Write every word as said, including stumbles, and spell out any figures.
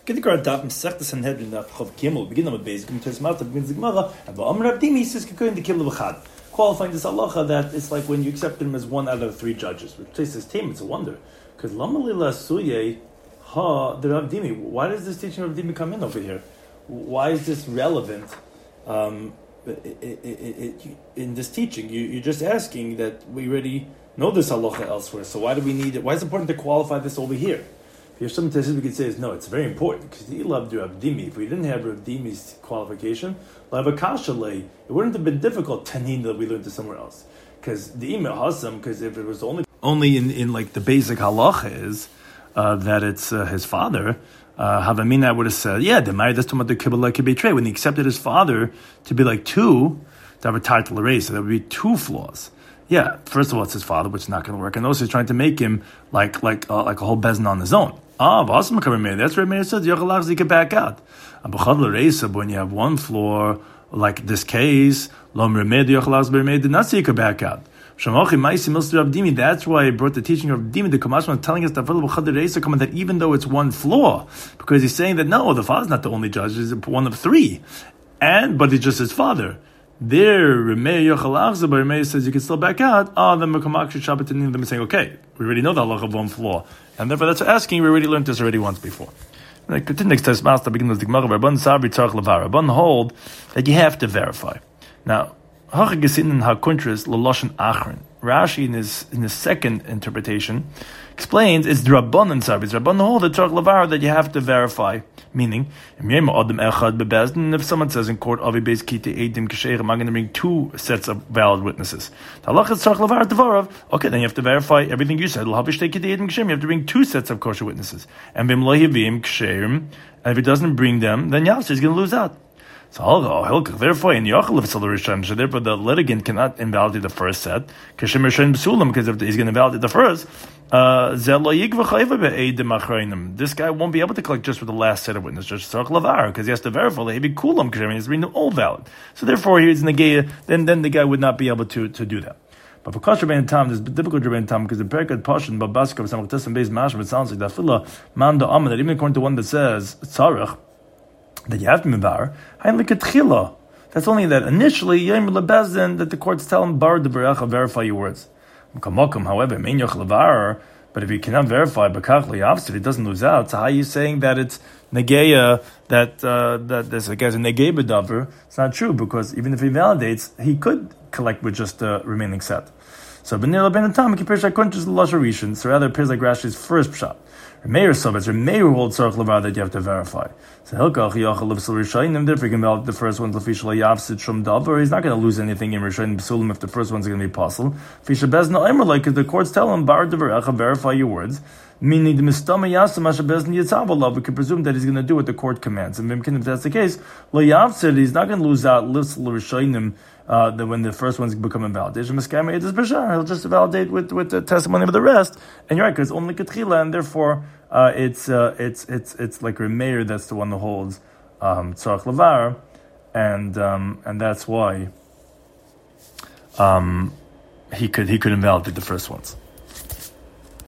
Get the Gemara daf Masechta Sanhedrin daf Chav Gimel. Begin with Beis. Come to his mouth. Begins the Gemara. And Ba'amar Rav Dimi says Kikuin the Kibla B'chad. Qualifying this halacha that it's like when you accept him as one out of three judges. Which takes his team. It's a wonder because Lama Lila Suye Ha the Rav Dimi. Why does this teaching of Rav Dimi come in over here? Why is this relevant? Um, it, it, it, it, in this teaching, you, you're just asking that we already know this halacha elsewhere. So why do we need it? Why is it important to qualify this over here? If there's some tests we could say is no, it's very important because he loved Rav Dimi. If we didn't have Rav Dimi's qualification, it wouldn't have been difficult tanin that we learned to somewhere else. Because the email hasam, because if it was only only in, in like the basic halacha is uh, that it's uh, his father. Uh, Havamina would have said, yeah, the married that's talking about the kibbutz kibbutz when he accepted his father to be like two, to have a title race, so there would be two flaws. Yeah, first of all, it's his father, which is not going to work, and also he's trying to make him like like uh, like a whole bezin on his own. Ah, that's where Meir says you can back out. But when you have one floor, like this case, you can back out. That's why I brought the teaching of Dimi, the Kamashman, telling us that that even though it's one flaw, because he's saying that no, the father's not the only judge, he's one of three, and but it's just his father. There, Remei Yochal but Remei says you can still back out. Ah, then Mekamakshi Shabbat and them saying, okay, we already know the halacha of one flaw, and therefore that's asking. We already learned this already once before. And I continue next test master begin with the Gemara. Rabban Sabri Tzarich Levar. Rabban hold that you have to verify. Now, Hachag Gesin in Hakuntris Leloshen Achron. Rashi in his in his second interpretation explains it's Rabbanan Sabri. It's Rabban hold that Tzarich Levar that you have to verify. Meaning, if someone says in court, I'm going to bring two sets of valid witnesses. Okay, then you have to verify everything you said. You have to bring two sets of kosher witnesses. And if he doesn't bring them, then Yavsir is going to lose out. So therefore, in therefore the litigant cannot invalidate the first set because if he's going to invalidate the first, uh, this guy won't be able to collect just with the last set of witnesses, just because he has to verify he be kulam because he's bringing them all valid. So therefore, he's negaya. Then then the guy would not be able to, to do that. But for kosher Rabbein Tam, there's difficult Rabbein Tam because the Perikad Pashan Babaska of Samachtas and Beis Mashma, it sounds like that Fila Manda Amma, that even according to one that says Tzarech, that you have to mevar, that's only that initially Yom Lebezdin that the courts tell him bar the beracha, verify your words. However, mein yoch levar, but if you cannot verify bakach liyavsir, he doesn't lose out. So how are you saying that it's negeya that uh, that there's a guy's a negei bedaver? It's not true because even if he validates, he could collect with just the remaining set. So benir ben tam appears like contrast the lashon rishon. So rather it appears like Rashi's first pshat. Meir Sovetz, or Meir holds Tzarich Levar that you have to verify. So Hilkach Yachal Livsel Rishayim, therefore he can validate the first one's Lefishal Yavsid Shum Davar. He's not going to lose anything in Rishayim B'sulim if the first one's going to be apostle. Fisha Bezna Emer, like if the courts tell him Bar Devarecha, verify your words. Meaning the Mistama Yasam Asher Bezna Yitzavalav, we can presume that he's going to do what the court commands. And if that's the case, Lo Yavsid, he's not going to lose out Livsel Rishayim. Uh, that when the first one's become invalid, he'll just validate with, with the testimony of the rest. And you're right, because only Ketchila, and therefore uh, it's uh, it's it's it's like Remeir that's the one that holds um, Tzarich Levar, and um, and that's why um, he could he could invalidate the first ones.